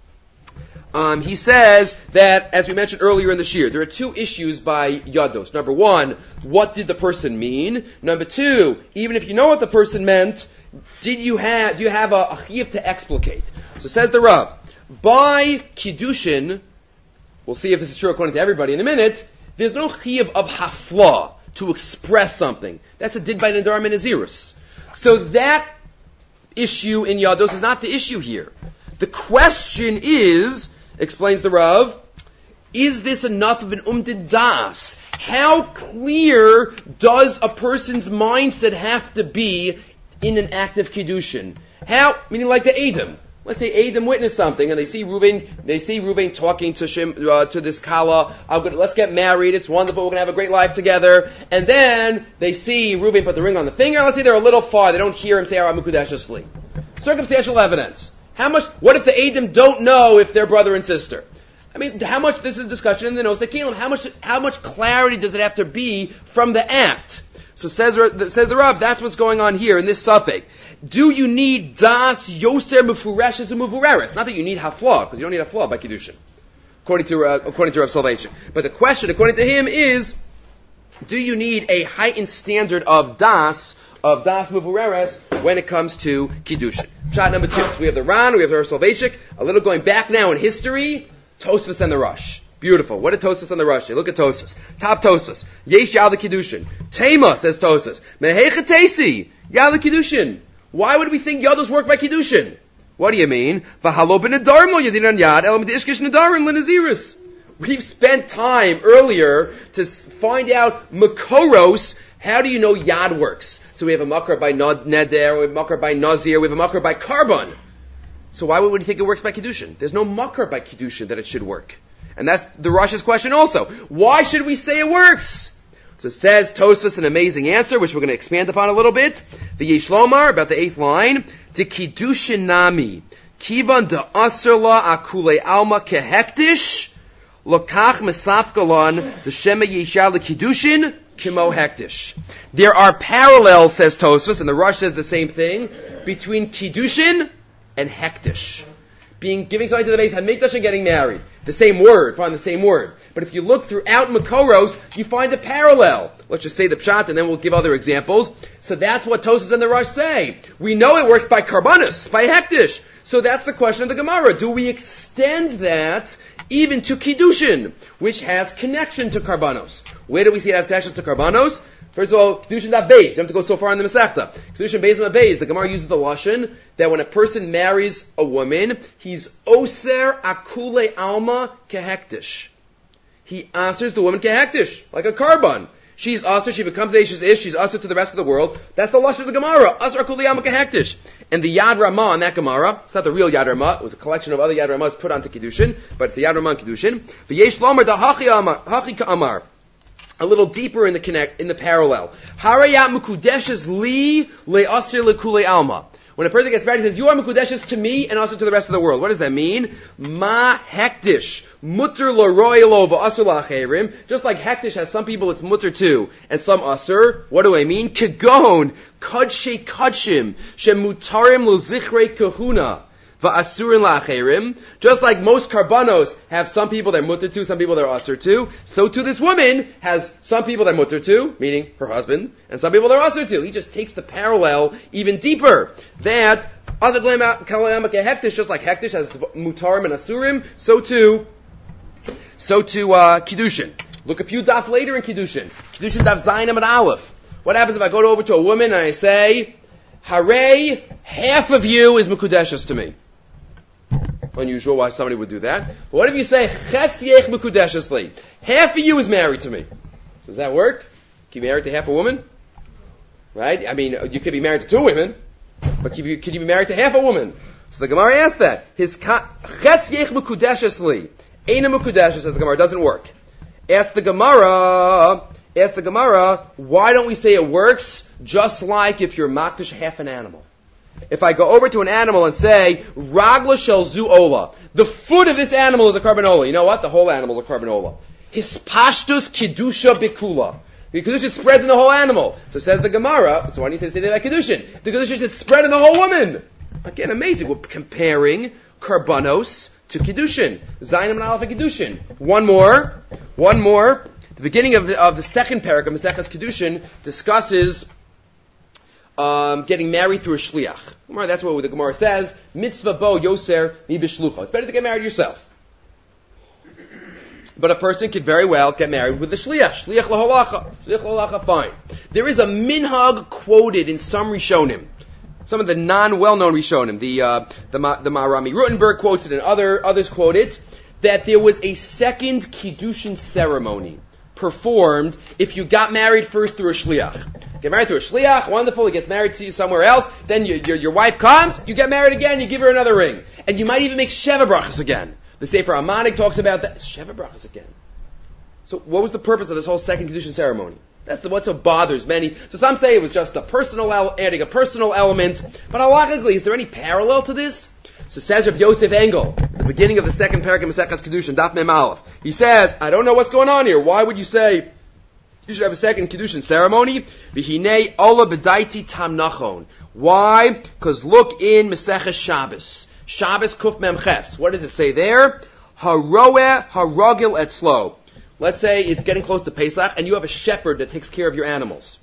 He says that, as we mentioned earlier in the shir, there are two issues by Yados. Number one, what did the person mean? Number two, even if you know what the person meant, do you have a chiyuv to explicate? So says the Rav, by Kiddushin, we'll see if this is true according to everybody in a minute, there's no chiyuv of hafla to express something. That's a din by Nedarim and Nazirus. So that issue in Yados is not the issue here. The question is, explains the Rav, is this enough of an umdid das? How clear does a person's mindset have to be in an act of Kiddushin? Meaning like the Edom. Let's say Edom witnessed something and they see Reuven talking to this Kala, let's get married, it's wonderful, we're going to have a great life together. And then they see Reuven put the ring on the finger, let's say they're a little far, they don't hear him say, Mukadesh asleep. Circumstantial evidence. What if the Edom don't know if they're brother and sister? I mean, this is a discussion in the Nosei Kelim, how much clarity does it have to be from the act? So says the Rav, that's what's going on here in this suffix. Do you need das yoser mefureshes and mevureres? Not that you need hafla, because you don't need hafla by Kiddushin, according to Rav Soloveitchik. But the question, according to him, is, do you need a heightened standard of das mevureres when it comes to Kiddushin? Shot number 2. So we have the Ran, we have the Rav Soloveitchik. A little going back now in history, Tosfos and the Rosh. Beautiful. What did Tosfos and the Rosh say? Look at Tosfos. Top Tosfos. Yesh yal Kiddushin. Tema, says Tosfos. Mehecha teisi. Yal Kiddushin. Why would we think Yados work by Kiddushin? What do you mean? V'halo b'nedarim lo yadinan yad el m'dishkish nedarim l'naziris. We've spent time earlier to find out Makoros. How do you know Yad works? So we have a makar by Neder, we have a makar by Nazir, we have a makar by Karban. So why would we think it works by Kiddushin? There's no makar by Kiddushin that it should work. And that's the Rosh's question also. Why should we say it works? So it says Tosfos an amazing answer, which we're going to expand upon a little bit. The Yesh Lomar, about the 8th line, de Kiddushin nami, kivan de asrla akule alma kehektish, lokach mesafgalon, the shema yeshal Kiddushin, kimo hektish. There are parallels, says Tosfos, and the Rosh says the same thing, between Kiddushin and hektish. Giving something to the base, Hamikdash, and getting married. The same word, find the same word. But if you look throughout Makoros, you find a parallel. Let's just say the Pshat, and then we'll give other examples. So that's what Tosfos and the Rosh say. We know it works by Karbanis, by Hektish. So that's the question of the Gemara. Do we extend that even to Kiddushin, which has connection to Karbanos? Where do we see it has connection to Karbanos? First of all, Kiddushin Daf Beis. You don't have to go so far in the Masechta. Kiddushin Beis and Beis. The Gemara uses the lashon that when a person marries a woman, he's oser akule alma kehektish. He answers the woman kehektish, like a karban. She's aser, she becomes Eishes Ish, she's aser to the rest of the world. That's the lashon of the Gemara. Aser akule alma kehektish. And the Yad Ramah on that Gemara, it's not the real Yad Ramah, it was a collection of other Yad Ramahs put onto Kiddushin, but it's the Yad Ramah in Kiddushin. The Yesh Lomer da Hachi Amar. a little deeper in the parallel. Harayat mukudeshes li le'asir lekule alma. When a person gets married, he says, you are mukudeshes to me and also to the rest of the world. What does that mean? Ma hektish. Mutter l'royalo v'asur la'acherim. Just like hektish has some people it's mutter to, and some asur. What do I mean? Kegon, kadshe kadshim, shemutarim l'zichrei kahuna. Va'asurin la'acherim. Just like most karbanos have some people they're mutter to, some people they're asur to, so too this woman has some people they're mutter to, meaning her husband, and some people they're asur to. He just takes the parallel even deeper. That, just like hektish has mutarim and asurim, so too kiddushin. Look a few daf later in kiddushin. Kiddushin daf zayin and aleph. What happens if I go over to a woman and I say, Hare, half of you is mukudeshes to me? Unusual why somebody would do that. But what if you say, Chetz yech mukudeshes li? Half of you is married to me. Does that work? Can you be married to half a woman? Right? I mean, you could be married to two women, but could you be married to half a woman? So the Gemara asked that. His Chetz yech mukudeshes li. Eina mukudeshes, says the Gemara, doesn't work. Ask the Gemara, why don't we say it works just like if you're makdish half an animal? If I go over to an animal and say, Ragla shel zu ola, the foot of this animal is a carbanola. You know what? The whole animal is a carbanola. His pashtus kidusha bikula. The kedusha spreads in the whole animal. So says the Gemara, so why do you say that by kedushin? The kedusha should spread in the whole woman. Again, amazing. We're comparing karbanos to kedushin. Zayin and aleph kedushin. One more. The beginning of the second parak of Maseches Kedushin discusses getting married through a shliach. That's what the Gemara says. Mitzvah bo yoser mi b'shlucha. It's better to get married yourself. But a person could very well get married with a shliach. Shliach laholacha. Shliach laholacha, fine. There is a minhag quoted in some Rishonim. Some of the non-well-known Rishonim. The Maharami Rutenberg quotes it and others quote it. That there was a second Kiddushin ceremony performed if you got married first through a shliach. Get married through a shliach, wonderful, he gets married to you somewhere else, then your wife comes, you get married again, you give her another ring. And you might even make Sheva brachas again. The Sefer Amanik talks about that. Sheva brachas again. So what was the purpose of this whole second Kiddushin ceremony? That's what's what bothers many. So some say it was just adding a personal element. But halachically, is there any parallel to this? So says Reb Yosef Engel, the beginning of the second parak of Maseches Kedushin, Daf Mem Aleph. He says, I don't know what's going on here. Why would you say you should have a second Kiddushin ceremony? V'hinei ola b'daiti tam nachon. Why? Because look in Maseches Shabbos. Shabbos Kuf Mem Ches. What does it say there? Haroeh harogil etzlo. Let's say it's getting close to Pesach and you have a shepherd that takes care of your animals.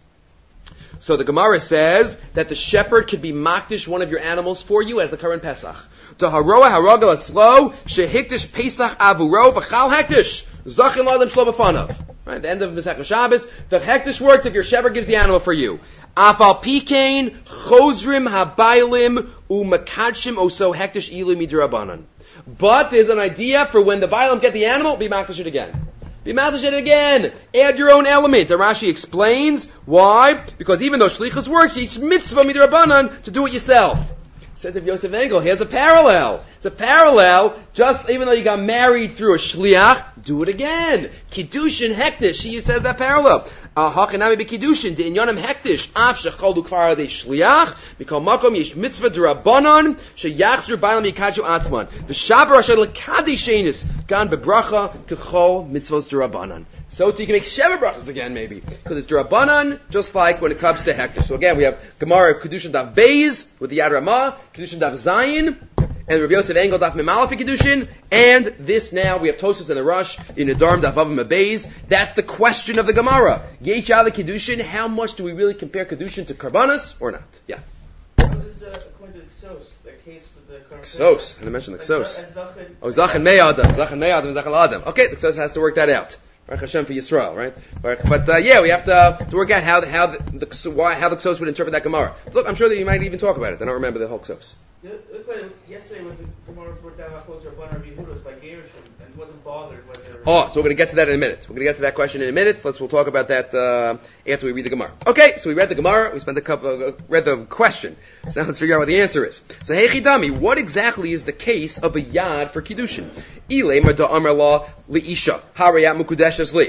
So the Gemara says that the shepherd could be makdish one of your animals for you as the current Pesach. To haroah harogel atzlo shehikdish Pesach avuro v'chal hektish zachin l'adam shlo b'fanav. Right, at the end of Masechah Shabbos, the hektish works if your shepherd gives the animal for you. Afal pikein chozrim habaylim umakadshim oso hektish ilu midrabanan. But there's an idea for when the baylim get the animal, be makdish it again. Be makdish it again. Add your own element. The Rashi explains why. Because even though shlichus works, it's mitzvah midrabanan to do it yourself. Says of Yosef Engel, here's a parallel. It's a parallel, just even though you got married through a shliach, do it again. Kiddushin hektish, he says that parallel. Hachanami b'kiddushin, de inyanim hektish, af shechol dukvar de shliach, mikol makom yesh mitzvah d'rabanan, sheyachzur b'alam yikadju atzman. V'shabar asher l'kadish shenis, gan bebracha, kechol mitzvahs d'rabanan. So you can make Sheva brachas again, maybe. Because it's d'rabanan, just like when it comes to hektish. So again, we have Gemara Kedushin Daf Beis, with the Yad Ramah, Kedushin Daf Zayin, and Rabbi Yosef Engel Daf Mem Aleph Kedushin, and this now, we have Tosfos and the Rush, in Nedarim Daf Vav Beis. That's the question of the Gemara. Yesh Yala Kedushin, how much do we really compare Kedushin to Karbanos, or not? Yeah. What is, according to the Ksos, the case with the current Ksos, I didn't mention the Ksos. Zachin Mei Adam, Zachin Zachin Adam. Okay, the Ksos has to work that out. Baruch Hashem for Yisrael, right? But yeah, we have to work out how the Ksos would interpret that Gemara. Look, I'm sure that you might even talk about it. I don't remember the whole Ksos. Yesterday when the Gemara brought down Achos Rabban Rabbi Yehuda by Gershom and wasn't bothered whether. Oh, so we're going to get to that in a minute. We're going to get to that question in a minute. We'll talk about that after we read the Gemara. Okay, so we read the Gemara. We spent read the question. So now let's figure out what the answer is. So hey Chidami, what exactly is the case of a yad for kiddushin? Ilay mada amar la liisha harayat mukudeshes li.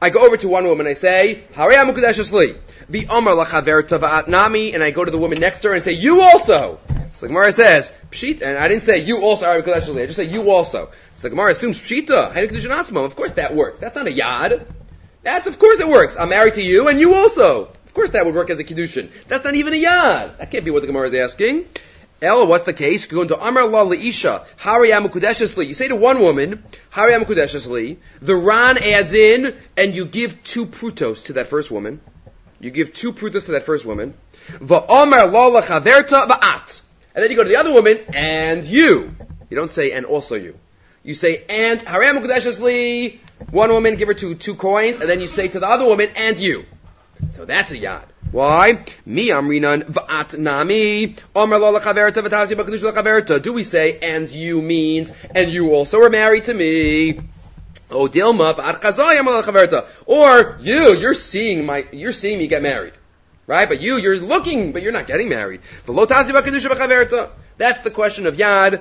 I go over to one woman, I say, Harei Mukudeshes li. V'omar lachaverta va'atnami, and I go to the woman next to her and say, you also. So the Gemara says, Pshita, and I didn't say you also Harei Mukudeshes li, I just say you also. So the Gemara assumes Pshita, Harei Kedushin Atzmam, of course that works. That's not a yad. Of course it works. I'm married to you and you also. Of course that would work as a Kiddushin. That's not even a yad. That can't be what the Gemara is asking. Ella, what's the case? You go into Amar La Leisha, Harei Mukudeshes li. You say to one woman, Harei Mukudeshes li. The Ran adds in, and you give 2 prutos to that first woman. Va'amar La Lachaverta va'at. And then you go to the other woman, and you. You don't say, and also you. You say, and Harei Mukudeshes li. One woman, give her 2 coins, and then you say to the other woman, and you. So that's a yad. Why? Mi amrinan va'at nami. Amar lo lachaverta v'tasi b'kedush lachaverta. Do we say, and you means, and you also are married to me? O dilma v'at chazai amar lachaverta. Or you're seeing me get married. Right? But you're looking, but you're not getting married. V'lo tasi b'kedush lachaverta. That's the question of yad.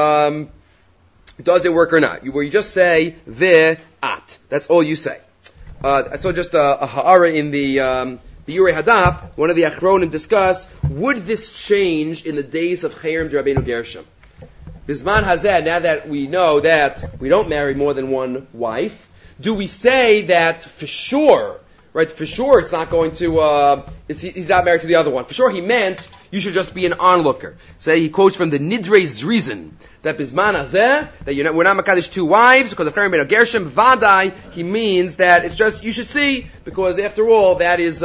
Does it work or not? Where you just say, ve'at. That's all you say. I saw just a ha'ara in the Yurei Hadaf, one of the Achronim discuss, would this change in the days of Chayrim Rabbeinu Gershom? Bisman Hazeh, now that we know that we don't marry more than one wife, do we say that for sure, right, for sure it's not going to, he's not married to the other one. For sure he meant you should just be an onlooker. Say he quotes from the Nidrei reason that Bisman Hazeh, that we're not Makadish 2 wives, because of Chayrim Rabbeinu Gershom, Vadai, he means that it's just, you should see, because after all, that is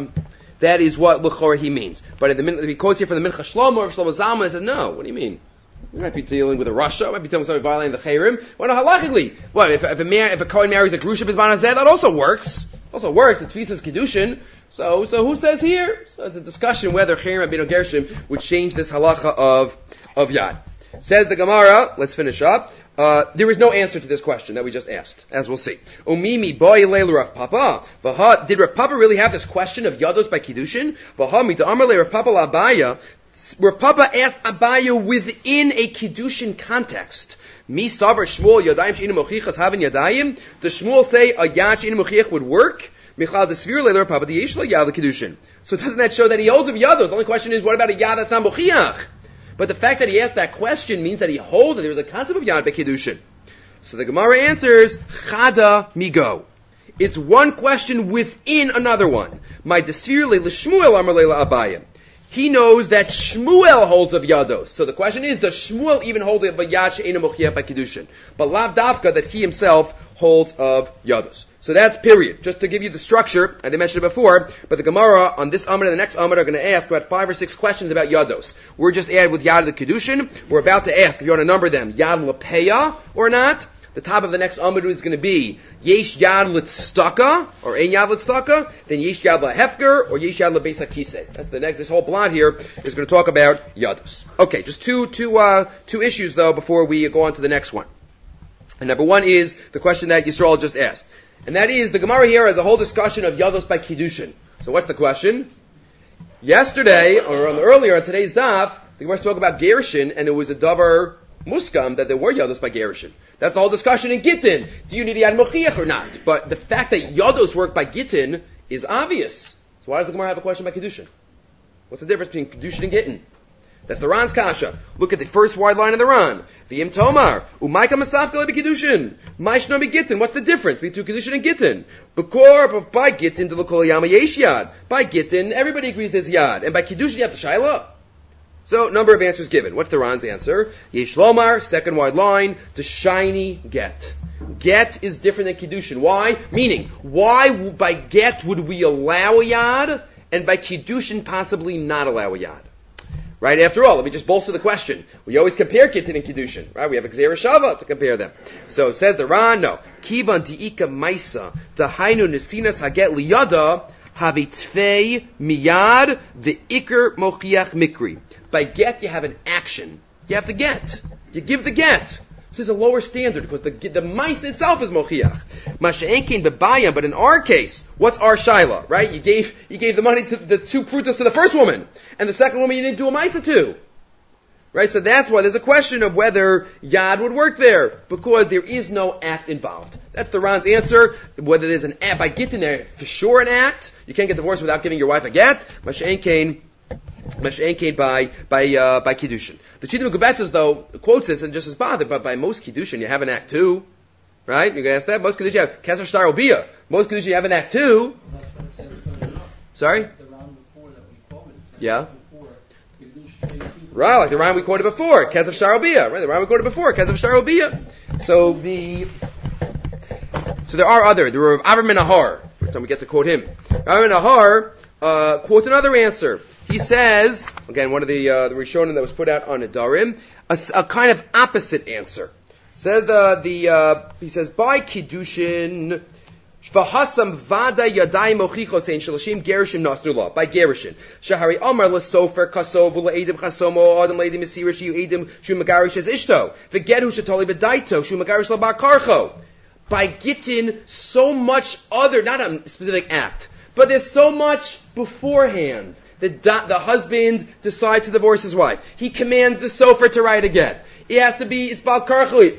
what L'chor he means. But if he quotes here from the Mincha Shlomo or Shlomo Zalman, he says, no, what do you mean? You might be dealing with a Russia, might be dealing with somebody violating the Chayrim. Well, no, halachically. What, if a Kohen marries a Grusha Bisman Hazeh, that also works. The Tfisa's Kiddushin. So who says here? So it's a discussion whether Chayrim Rabbeinu Gershom would change this halacha of Yad. Says the Gemara, let's finish up. There is no answer to this question that we just asked, as we'll see. Umimi boy leilu Rav Papa. Did Rav Papa really have this question of Yados by Kiddushin? Mita Amar le Rav Papa Abaya. Rav Papa asked Abaya within a Kiddushin context. Mi savar Shmuel Yadayim she'inu mochichas havin Yadayim. Does Shmuel say a Yad she'inu mochich would work? Michal desvir le Rav Papa the Yesh le Yad Kiddushin. So doesn't that show that he holds of Yados? The only question is, what about a Yad that's not mochiach? But the fact that he asked that question means that he holds that there is a concept of Yad B'Kiddushin. So the Gemara answers, Chada migo. It's one question within another one. My desfir le Shmuel amar le Abaya. He knows that Shmuel holds of Yados. So the question is, does Shmuel even hold of Yad she'eino mochiach by Kiddushin? But Lav Davka, that he himself holds of Yados. So that's period. Just to give you the structure, I didn't mention it before, but the Gemara on this Amud and the next Amud are going to ask about 5 or 6 questions about Yados. We're just added with Yad the Kiddushin. We're about to ask if you want to number them, Yad Lepeya or not. The top of the next Amud is going to be Yesh Yad L'Tztaka or Ein Yad L'Tztaka, then Yesh Yad L'Hefker or Yesh Yad L'Beis HaKisei. That's the next. This whole blot here is going to talk about Yados. Okay, just two issues though before we go on to the next one. And number one is the question that Yisrael just asked. And that is, the Gemara here has a whole discussion of Yados by Kiddushin. So what's the question? Yesterday, or earlier on today's daf, the Gemara spoke about Gerushin, and it was a davar muskam that there were Yados by Gerushin. That's the whole discussion in Gittin. Do you need Yad Mochiach or not? But the fact that Yados work by Gittin is obvious. So why does the Gemara have a question by Kiddushin? What's the difference between Kiddushin and Gittin? That's the Ran's kasha. Look at the first wide line of the Ran. V'im tomar, u'maika masafka lebi Kiddushin. Ma'ishno mi Gittin. What's the difference between Kiddushin and Gittin? B'kor, by Gittin, to l'kol yama yesh yad. By Gittin, everybody agrees there's yad. And by Kiddushin, you have the shayla. So, number of answers given. What's the Ran's answer? Yesh lomar, second wide line, to shiny get. Get is different than Kiddushin. Why? Meaning, why by get would we allow a yad, and by Kiddushin possibly not allow a yad? Right? After all, let me just bolster the question. We always compare Gittin and Kiddushin, right? We have a Gzera Shava to compare them. So it says the Ran, no. Kivan di'ika maisa, dahainu nesinas haget liyada, havitfei miyad, the ikr mochiach mikri. By get, you have an action. You have the get. You give the get. So there's a lower standard because the mice itself is mochiach. Masha'enkin bebayam, but in our case, what's our shaila, right? You gave the money to the 2 prutas to the first woman, and the second woman you didn't do a maisa to. Right? So that's why there's a question of whether yad would work there, because there is no act involved. That's the Ran's answer. Whether there's an act, by getting there, for sure an act. You can't get divorced without giving your wife a get. Masha'en kain by Kiddushin. The Chidim Gubetzes, though, quotes this and just as bothered, but by most Kiddushin, you have an act too. Right? You're going to ask that? Most Kiddushin, you have Kesser Shtar Obiyah. Most Kiddushin, you have an act too. That's what it says it's going to be. Sorry? The round before that we quoted. Yeah. Before, Kiddush, Right, like the Ran we quoted before, Kesef Shtar Obiyah. Right, the Ran we quoted before, Kesef Shtar Obiyah. So there are Avram Menahar. First time we get to quote him. Avram Menahar quotes another answer. He says, again, one of the Rishonim that was put out on Adarim, a kind of opposite answer. Says he says by Kiddushin. V'hasam vada yadayim mochichos ein shalashim gerishim nasnula by gerishim. Shahari Amar lasofer kasov u'le'edim chasomo adam le'edim mesirish yu'edim shu megarish as ishto v'gedu shetoli v'daito shu megarish labar karcho. By getting so much other, not a specific act, but there's so much beforehand. The husband decides to divorce his wife. He commands the sofer to write a get. It has to be, it's bal karcho.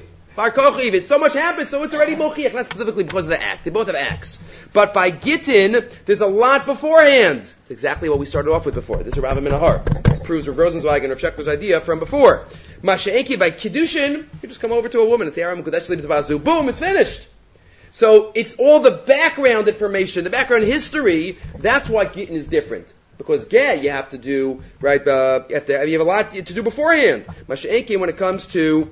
So much happens, so it's already mochiach, not specifically because of the act. They both have acts. But by Gittin, there's a lot beforehand. It's exactly what we started off with before. This is Rav Menahar. This proves Rav Rosenzweig and Rav Shechter's idea from before. Masha'enki, by Kiddushin, you just come over to a woman and say, Aram Kudesh Libet Vazu. Boom, it's finished. So it's all the background information, the background history. That's why Gittin is different. Because Geh, you have to do, right, you have a lot to do beforehand. Masha'enki, when it comes to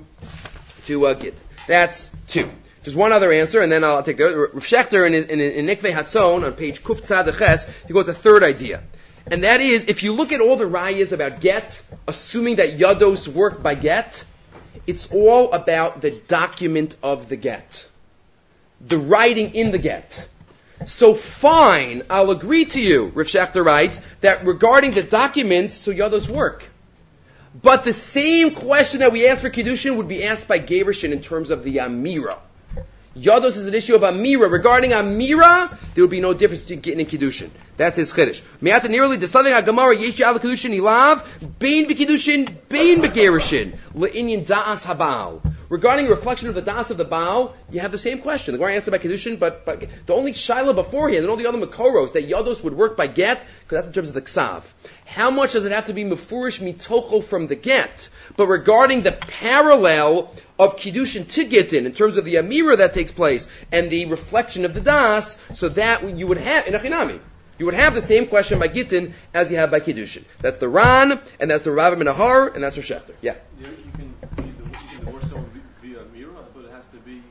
Git. That's two. Just one other answer, and then I'll take the other. Rav Shechter in Nikvei Hatzon on page Kuf Tzad Ches, he goes a third idea. And that is, if you look at all the rayas about get, assuming that Yados work by get, it's all about the document of the get. The writing in the get. So fine, I'll agree to you, Rav Shechter writes, that regarding the documents, so Yados work. But the same question that we asked for Kiddushin would be asked by Gerushin in terms of the Amira. Yados is an issue of Amira. Regarding Amira, there would be no difference between Gittin and Kiddushin. That's his Chiddush. Me'ata nearly the Slavik HaGamara Yesh Yal Kiddushin Ilav Bein B'Kiddushin Bein B'Gerushin Le'inyan Da'as HaBaal. Regarding a reflection of the Das of the Baal, you have the same question. The Gemara answered by Kiddushin, but the only Shaila beforehand and all the other Makoros that Yados would work by get, because that's in terms of the Ksav. How much does it have to be Mefurish Mitocho from the get? But regarding the parallel of Kiddushin to Gittin, in terms of the Amira that takes place, and the reflection of the Das, so that you would have, in Achinami, you would have the same question by Gittin as you have by Kiddushin. That's the Ran, and that's the Rav Menahar, and that's Rav Shechter. Yeah? You can divorce someone via Amira, but it has to be...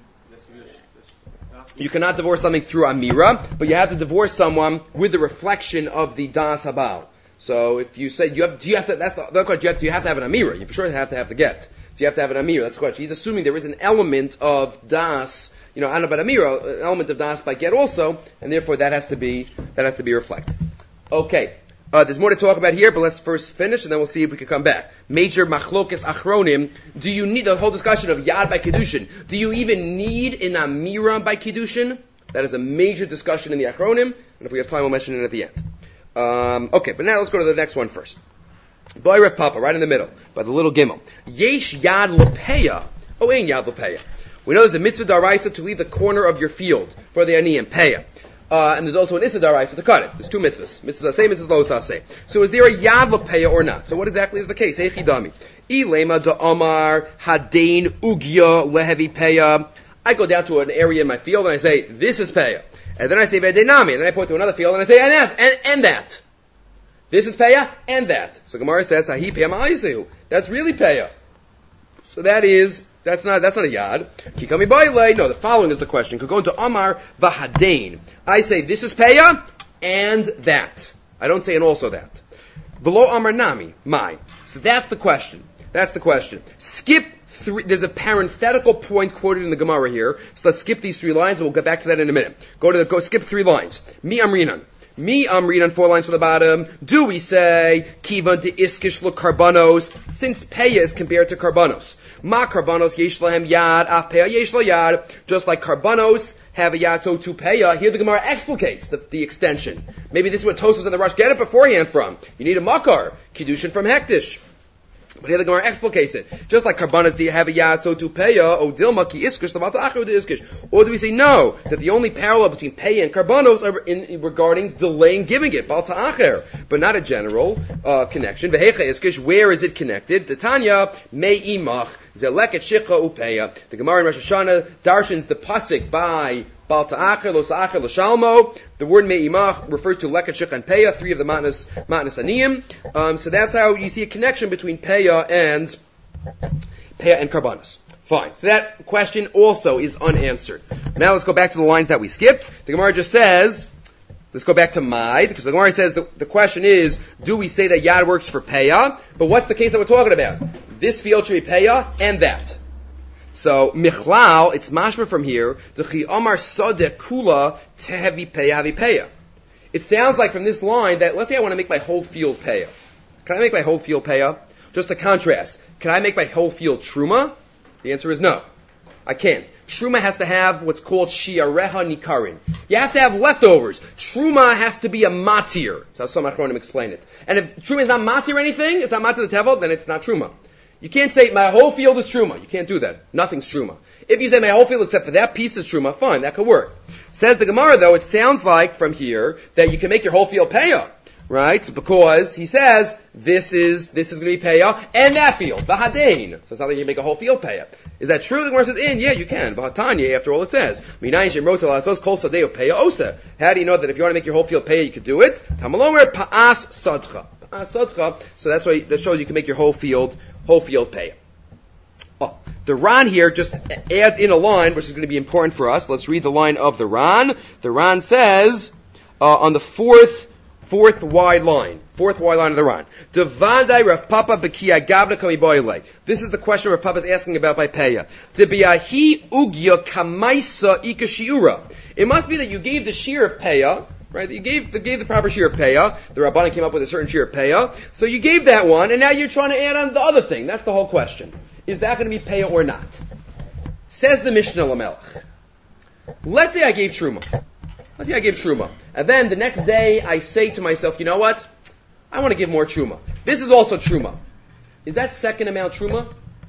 You cannot divorce something through Amira, but you have to divorce someone with the reflection of the Das Habal. So if you say, do you have to have an Amira? You for sure have to have the get. Do you have to have an Amira? That's the question. He's assuming there is an element of Das, I don't know about Amira, an element of Das by get also, and therefore that has to be reflected. Okay. There's more to talk about here, but let's first finish, and then we'll see if we can come back. Major machlokes achronim. Do you need the whole discussion of yad by kiddushin? Do you even need an amira by kiddushin? That is a major discussion in the achronim, and if we have time, we'll mention it at the end. Okay, but now let's go to the next one first. Boy Papa, right in the middle, by the little gimel. Yesh yad lepeya. Oh, ain't yad lepeya. We know there's a mitzvah daraisa to leave the corner of your field for the aniyim peya. And there's also an Issa Daraisa to cut it. There's two mitzvahs. Mitzvahs Aseh, Mitzvahs Lo Aseh. So is there a Yad Lepeya or not? So what exactly is the case? Hey Chidami. Ilema da Amar Hadain Ugya Lehevi Peya. I go down to an area in my field and I say, this is Peya. And then I say Vedenami. And then I point to another field and I say, and that. This is Peya and that. So Gemara says, Hahi Peya Ma'ayisehu. That's really Peya. So that's not a yad. Kikami baile. No, the following is the question. Could go into Amar v'hadain. I say this is peya and that. I don't say and also that. V'lo Amar nami my. So that's the question. Skip three. There's a parenthetical point quoted in the Gemara here. So let's skip these 3 lines, and we'll get back to that in a minute. Go skip 3 lines. Mi amrinan. Me, I'm reading 4 lines from the bottom. Do we say, Kivan de iskish lo karbanos, since peya is compared to karbanos. Ma karbanos yesh lahem yad, af peya yesh lo yad. Just like karbanos have a yad, so to peya. Here the Gemara explicates the extension. Maybe this is what Tosfos and the Rosh get it beforehand from. You need a makar, kiddushin from hektish. But here the Gemara explicates it. Just like karbanas, do you have a yad, so to peya, o dilma ki iskish, the acher de iskish. Or do we say no, that the only parallel between peya and karbanos are regarding delaying giving it, bal ta'acher, but not a general connection. Vehecha iskish, where is it connected? The Tanya, mei imach, zeleket shicha upeya. The Gemara in Rosh Hashanah darshans the pasuk by Bal ta'acher, lo sa'acher, lo shalmo. The word me'imach refers to leket, shich, and peya, three of the matnas aniyim. So that's how you see a connection between peya and karbanas. Fine. So that question also is unanswered. Now let's go back to the lines that we skipped. The Gemara just says, let's go back to Maid, because the Gemara says the question is, do we say that yad works for peya? But what's the case that we're talking about? This field should be peya, and that. So, Michlal, it's mashma from here, D'chi Amar Sadeh Kula Tehevi Peya Havi Peya. It sounds like from this line that, let's say I want to make my whole field Peya. Can I make my whole field Peya? Just to contrast, can I make my whole field Truma? The answer is no. I can't. Truma has to have what's called Shiareha Nikarin. You have to have leftovers. Truma has to be a matir. That's how some Achronim explain it. And if Truma is not matir anything, it's not matir the Tevel, then it's not Truma. You can't say, my whole field is Truma. You can't do that. Nothing's Truma. If you say, my whole field except for that piece is Truma, fine, that could work. Says the Gemara, though, it sounds like from here that you can make your whole field Peya. Right? So because he says, this is going to be Peya, and that field, V'hadein. So it's not like you can make a whole field Peya. Is that true? The Gemara says, yeah, you can. V'hatanya, after all it says. How do you know that if you want to make your whole field Peya, you could do it? Tamalomer Pa'as Sadcha. So that's why that shows you can make your whole field Peya. Oh, the Ran here just adds in a line, which is going to be important for us. Let's read the line of the Ran. The Ran says, on the fourth wide line of the Ran. Devadai Rav Papa Bekia Gavna Kami Boile. This is the question Rav Papa is asking about by Peya. Debiahi Ugya Kamaisa Ika Shiura. It must be that you gave the shear of Peya, right? You gave the proper shear of Peya. The Rabbanan came up with a certain shear of Peya. So you gave that one, and now you're trying to add on the other thing. That's the whole question. Is that going to be Peya or not? Says the Mishnah Lamelech. Let's say I gave Truma. And then the next day I say to myself, you know what? I want to give more Truma. This is also Truma. Is that second amount Truma?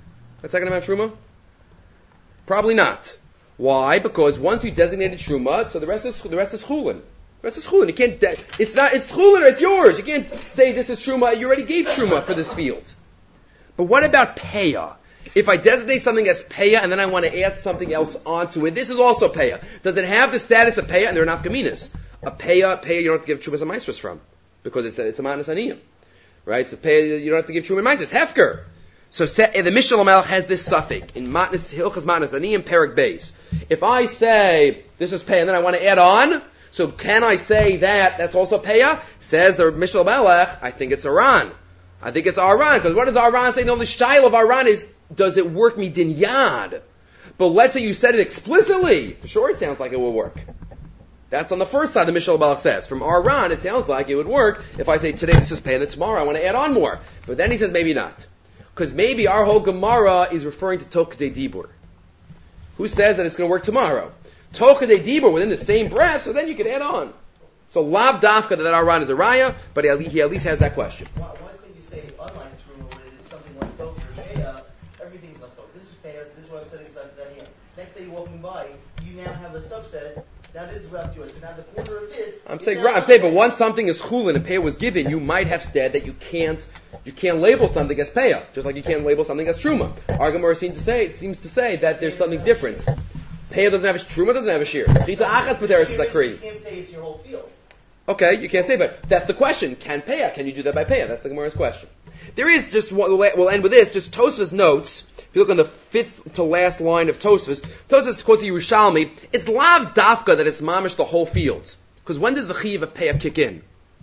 Probably not. Why? Because once you designated Truma, so the rest is Chulin. You can't, it's Chulin or it's yours. You can't say this is Truma. You already gave Truma for this field. But what about Peya? If I designate something as Peya and then I want to add something else onto it, this is also Peya. Does it have the status of Peya? And they're nafkaminas. A Peya you don't have to give Trumas and Maisros from. Because it's a Manas Aniyim. Right? So Peya, you don't have to give Truma and Maisros. Hefker. So the Mishnah Lamelech has this suffix. In Hilchas Manas Aniyim, Perek Beis. If I say, this is Peya, and then I want to add on, so can I say that's also Peya? Says the Mishnah Lamelech, I think it's Aran. Because what does Aran say? No, the style of Aran is, does it work midin yad? But let's say you said it explicitly. For sure it sounds like it will work. That's on the first side the Mishnah Lamelech says. From Aran, it sounds like it would work if I say today this is Peya, and tomorrow I want to add on more. But then he says maybe not. Because maybe our whole Gemara is referring to Tokadei Dibur. Who says that it's going to work tomorrow? Tokadei Dibur within the same breath, so then you can add on. So Lav Dafka that Aran is a Raya, but he at least has that question. Why couldn't you say, unlike Truma, where it's something like Tok or Peya, everything's left over. This is Peya, so this is what I'm setting aside for that here. Next day you're walking by, you now have a subset. Now this is left yours. So now the corner of this. I'm saying, but once something is chulin and Peya was given, you might have said that you can't label something as Peya, just like you can't label something as Truma. Our Gemara seems to say that there's something different. Peya doesn't have a Truma, doesn't have a shear. Chita achas b'teres zakri. You can't say it's your whole field. Okay, you can't say, but that's the question. Can you do that by Peya? That's the Gemara's question. There is just, we'll end with this, just Tosfos notes, if you look on the fifth to last line of Tosfos quotes the Yerushalmi, it's lav dafka that it's mamish the whole field. Because when does the chiyuv of Peya kick in?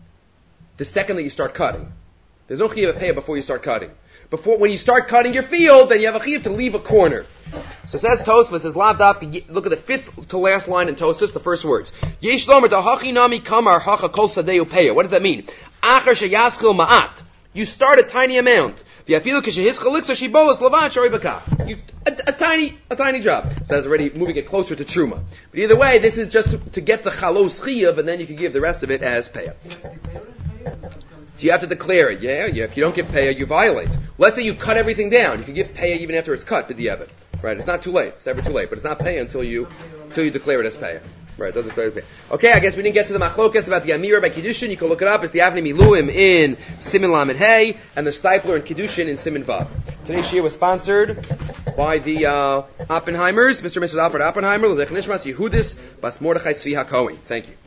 The second that you start cutting. There's no chiyuv of Peya before you start cutting. When you start cutting your field, then you have a chiyuv to leave a corner. So it says Tosfos, says lav dafka, look at the fifth to last line in Tosfos, the first words. Yesh lomer dahachi nami kamar hacha kol sadeu Peya. What does that mean? Achar sheyaschil ma'at. You start a tiny amount. A tiny job. So that's already moving it closer to Truma. But either way, this is just to get the chalos chiyuv, and then you can give the rest of it as Peya. So you have to declare it. Yeah. If you don't give payah, you violate. Let's say you cut everything down. You can give payah even after it's cut, b'diavad. Right? It's not too late. It's never too late. But it's not payah until you declare it as payah. Right? Doesn't declare it as payah. Okay. I guess we didn't get to the machlokas about the Amira by Kiddushin. You can look it up. It's the Avnei Miluim in Siman Lamed Hey and the Stipler in Kiddushin in Siman Vav. Today's shir was sponsored by the Oppenheimers, Mr. and Mrs. Alfred Oppenheimer, L'zech Nishmas Yehudis Bas Mordechai Tzvi HaKohen. Thank you.